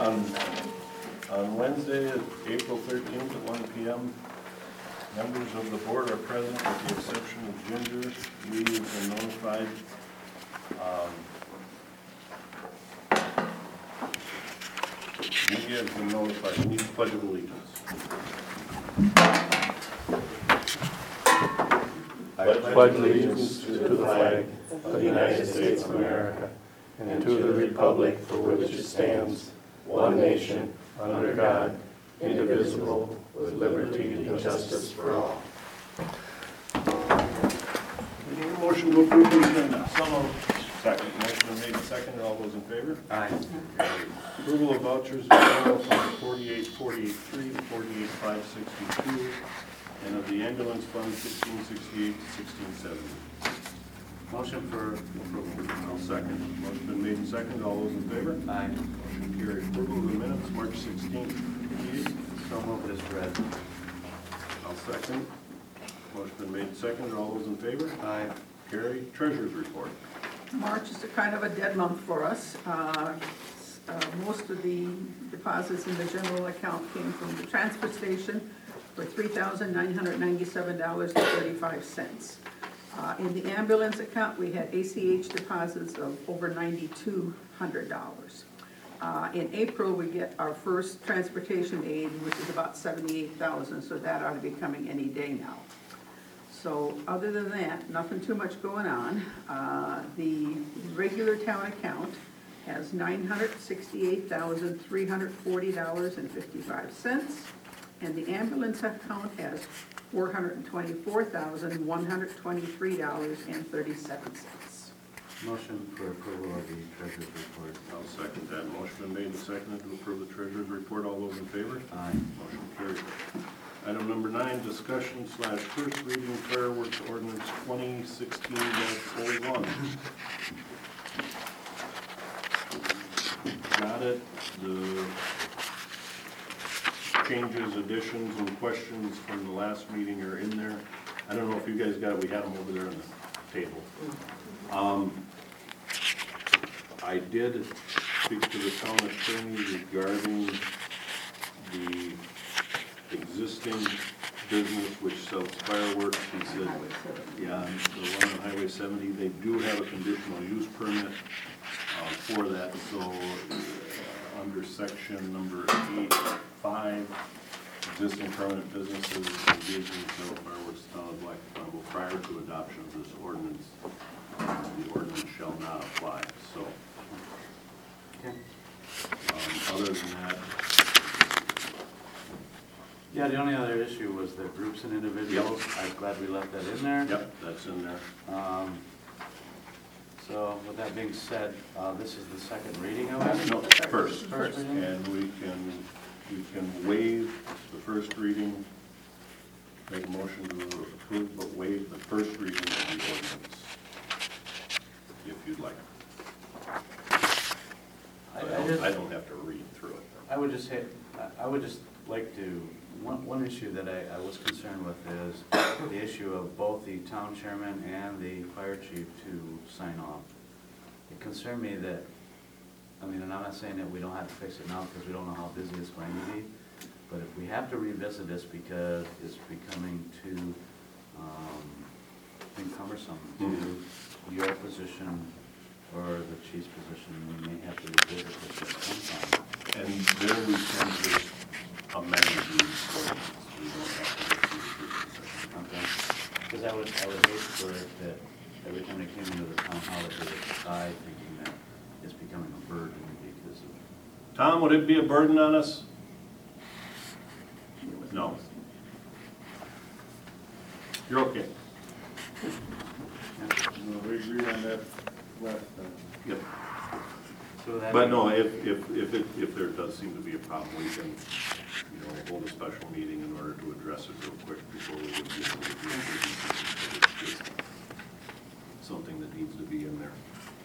On Wednesday, April 13th at 1 p.m., members of the board are present with the exception of Ginger. We have been notified. Media has been notified. We need the Pledge of Allegiance. I pledge allegiance to the flag of the United States of America and to the republic for which it stands, one nation, under God, indivisible, with liberty and justice for all. We need a motion to approve the agenda. So moved. Second. Motion made and seconded. All those in favor? Aye. Approval of vouchers of general fund 48,483 to 48,562, and of the ambulance fund 1668 to 1670. Motion for approval. I'll second. Motion been made and seconded. All those in favor? Aye. Motion carried. Approval of the minutes, March 16th. So moved as read. I'll second. Motion been made and seconded. All those in favor? Aye. Carried. Treasurer's report. March is a kind of a dead month for us. Most of the deposits in the general account came from the transfer station for $3,997.35. In the ambulance account, we had ACH deposits of over $9,200. In April, we get our first transportation aid, which is about $78,000, so that ought to be coming any day now. So other than that, nothing too much going on. The regular town account has $968,340.55, and the ambulance account has $424,123.37. Motion for approval of the treasurer's report. I'll second that. Motion been made and seconded to approve the treasurer's report. All those in favor? Aye. Motion carried. Item number 9, discussion/first reading fireworks ordinance 2016-01. Got it. The changes, additions, and questions from the last meeting are in there. I don't know if you guys got it. We had them over there on the table. I did speak to the town attorney regarding the existing business which sells fireworks. He said, yeah, the one on Highway 70, they do have a conditional use permit for that. So under section number 8.5, existing permanent businesses engaging in sale of fireworks in the town of Black Pueblo prior to adoption of this ordinance, the ordinance shall not apply. So Okay. other than that, Yeah, the only other issue was the groups and individuals. Yep. I'm glad we left that in there. yep, that's in there. So with that being said, this is the second reading of it? No, first. First reading? And we can waive the first reading, make a motion to approve, but waive the first reading of the ordinance, if you'd like. I don't have to read through it. I would just like to, one issue that I was concerned with is the issue of both the town chairman and the fire chief to sign off. It concerned me that, I mean, and I'm not saying that we don't have to fix it now because we don't know how busy it's going to be, but if we have to revisit this because it's becoming too cumbersome to your position or the chief's position, we may have to revisit this at some time. And then we can just amend the ordinance. We don't have to go through the first and second. Okay, because I would hate for it that every time they came into the town hall, that they would decide thinking that it's becoming a burden because of. Tom, would it be a burden on us? No. You're okay. We agreed on that last time. Yep. So that. But no, if there does seem to be a problem, we can, hold a special meeting in order to address it real quick before we would get into the it's just something that needs to be in there.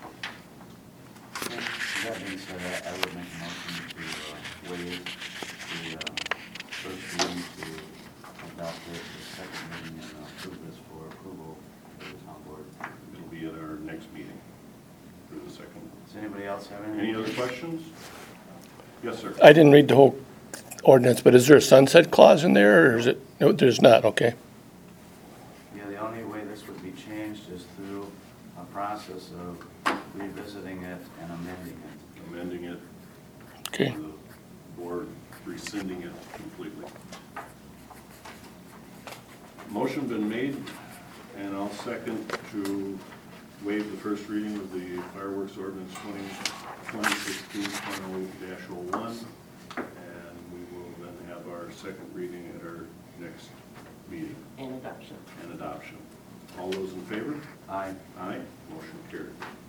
That being said, I would make a motion to waive the first reading to adopt it, the second reading, and approve this for approval for the town board. It'll be at our next meeting for the second. Does anybody else have Any anything? other questions? Yes, sir. I didn't read the whole ordinance, but is there a sunset clause in there, or is it, no, there's not, okay. Yeah, the only way this would be changed is through a process of revisiting it and amending it. Amending it. Okay. The board rescinding it completely. Motion been made, and I'll second to waive the first reading of the fireworks ordinance 2016-108-01, and we will then have our second reading at our next meeting And adoption. and adoption. All those in favor? Aye. Aye, motion carried.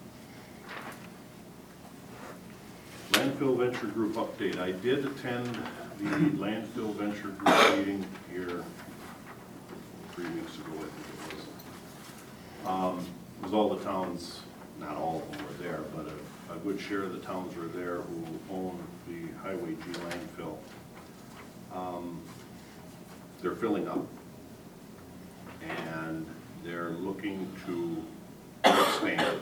Landfill Venture Group update. I did attend the Landfill Venture Group meeting here 3 weeks ago, I think it was. It was all the towns, not all of them were there, but a good share of the towns were there who own the Highway G landfill. They're filling up, and they're looking to expand.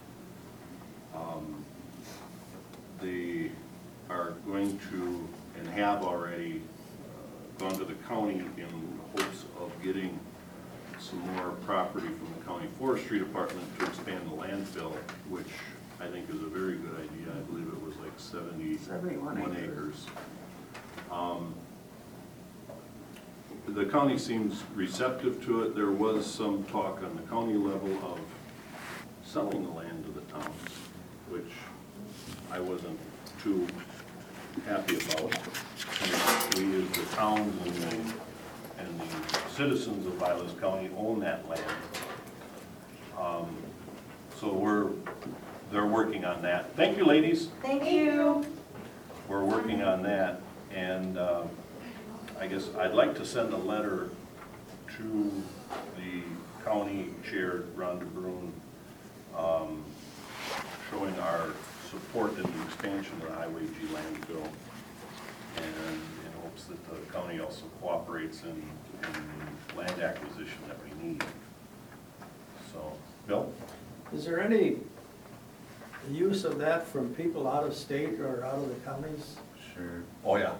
They are going to, and have already, gone to the county in hopes of getting some more property from the county forestry department to expand the landfill, which I think is a very good idea. I believe it was like 71 acres. The county seems receptive to it. There was some talk on the county level of selling the land to the towns, which I wasn't too happy about. We, as the towns and the citizens of Vilas County, own that land. So they're working on that. Thank you, ladies. Thank you. We're working on that, and I guess I'd like to send a letter to the county chair, Rhonda Brune, showing our support in the expansion of the Highway G landfill, and in hopes that the county also cooperates in the land acquisition that we need. So, Bill? Is there any use of that from people out of state or out of the counties? Sure. Oh, yeah.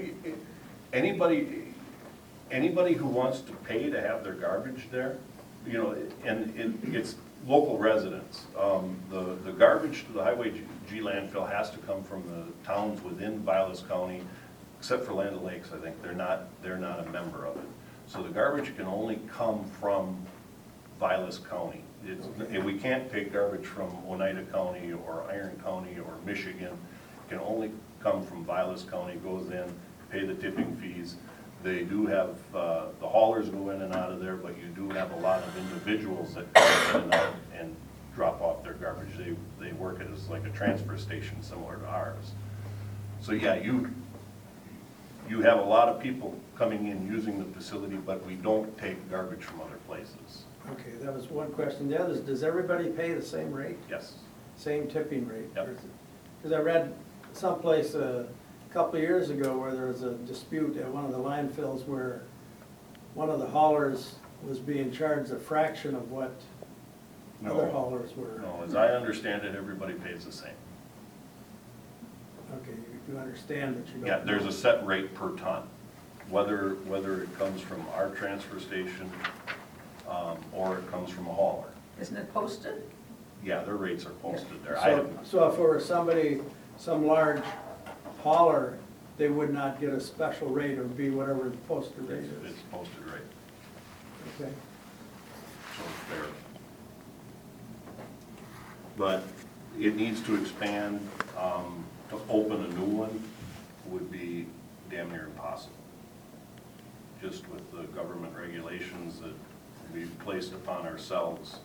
Anybody who wants to pay to have their garbage there, you know, and it's local residents. The garbage to the Highway G landfill has to come from the towns within Vilas County, except for Land O'Lakes, I think. They're not a member of it. So the garbage can only come from Vilas County. And we can't take garbage from Oneida County or Iron County or Michigan. It can only come from Vilas County, goes in, pay the tipping fees. They do have, the haulers go in and out of there, but you do have a lot of individuals that come in and out and drop off their garbage. They work it as like a transfer station similar to ours. So yeah, you have a lot of people coming in using the facility, but we don't take garbage from other places. Okay, that was one question. The other is, does everybody pay the same rate, Yes. same tipping rate? Yep. Because I read someplace a couple of years ago where there was a dispute at one of the landfills where one of the haulers was being charged a fraction of what other haulers were. No, as I understand it, everybody pays the same. Okay, you understand that you don't. Yeah, there's a set rate per ton, whether it comes from our transfer station or it comes from a hauler. Isn't it posted? Yeah, their rates are posted there. I So, so if it were somebody, some large hauler, they would not get a special rate, it would be whatever the posted rate It's is. posted rate, Okay. so it's fair. But it needs to expand. To open a new one would be damn near impossible. Just with the government regulations that we've placed upon ourselves.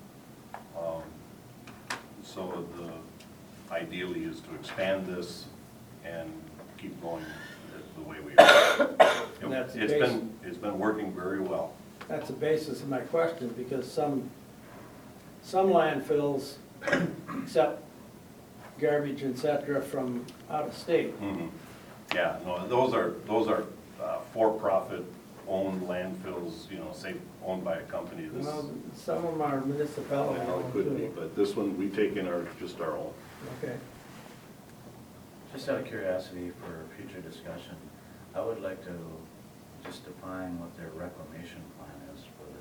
So ideally is to expand this and keep going the way we are. And that's the It's been working very well. That's the basis of my question, because some landfills accept garbage, et cetera, from out of state. Mhm. Yeah, no, those are for-profit owned landfills, you know, say owned by a company. This, Well, some of them are municipality well, it owned could be, too. but this one, we take in just our own. Okay. Just out of curiosity for future discussion, I would like to just define what their reclamation plan is for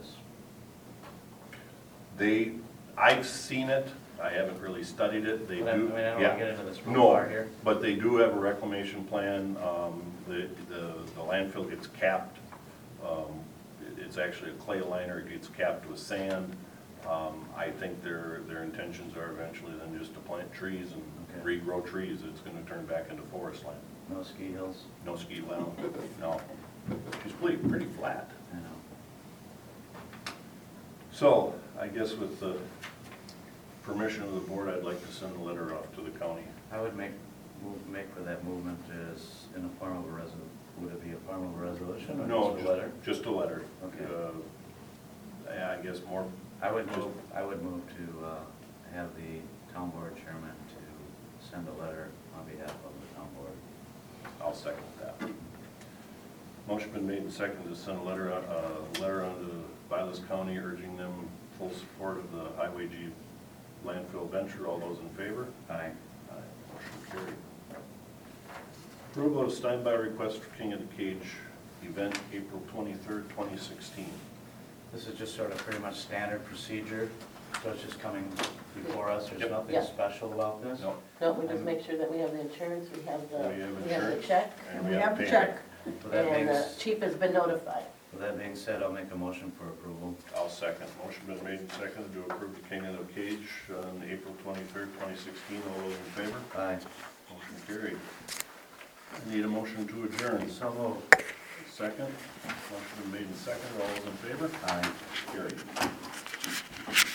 this. I've seen it, I haven't really studied it, they do. But I mean, I don't yeah. wanna get into this real No, far here. but they do have a reclamation plan, the landfill gets capped, it's actually a clay liner, it gets capped with sand. I think their intentions are eventually then just to plant trees and Okay. regrow trees, it's gonna turn back into forest land. No ski hills, No ski land, no. It's pretty flat. you know. So, I guess with the permission of the board, I'd like to send a letter off to the county. I would make for that movement is in a form of a would it be a form of a resolution or No, just a letter? just a letter. Okay. Yeah, I guess more, I would move to have the town board chairman to send a letter on behalf of the town board. I'll second that. Motion been made and seconded to send a letter on to Vilas County urging them full support of the Highway G landfill venture. All those in favor? Aye. Aye. Motion carried. Approval of standby request for King of the Cage event, April 23rd, 2016. This is just sort of pretty much standard procedure, so it's just coming before us, there's Yep. nothing Yeah. special about this? No, No, we just make sure that we have the insurance, we have the We have we have the insurance. check, And we have the check. With that being, and the chief has been notified. with that being said, I'll make a motion for approval. I'll second. Motion been made and seconded to approve the King of the Cage on April 23rd, 2016. All those in favor? Aye. Motion carried. I need a motion to adjourn. So moved. Second. Motion been made and seconded. All those in favor? Aye. Carried.